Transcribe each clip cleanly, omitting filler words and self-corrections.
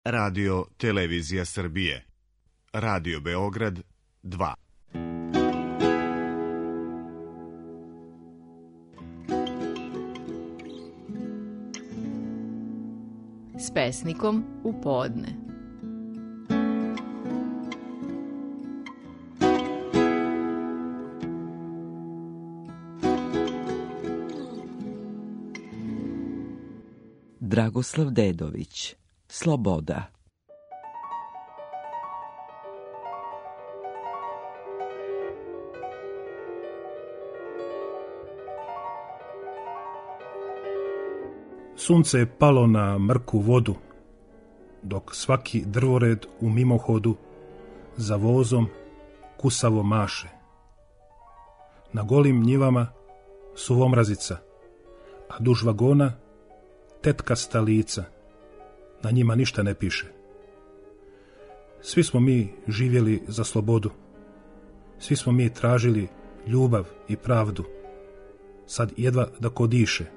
Radio Televizija Srbije. Radio Beograd 2. S pesnikom u podne. Dragoslav Dedović, Sloboda. Sunce je palo na mrku vodu, dok svaki drvored u mimohodu za vozom kusavo maše. Na golim njivama suvomrazica, a duž vagona tetkasta lica, na njima ništa ne piše. Svi smo mi živjeli za slobodu, svi smo mi tražili ljubav i pravdu, sad jedva da ko diše.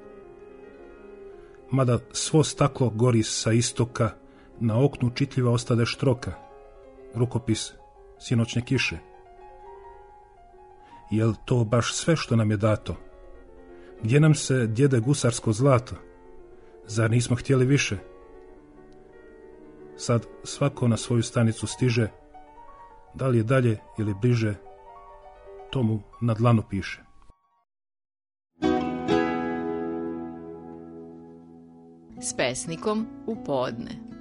Mada svo staklo gori sa istoka, na oknu čitljiva ostade štroka, rukopis sinoćne kiše. Jel to baš sve što nam je dato? Gdje nam se djede gusarsko zlato? Zar nismo htjeli više? Sad svako na svoju stanicu stiže, da li je dalje ili bliže, to mu na dlanu piše. S pesnikom u podne.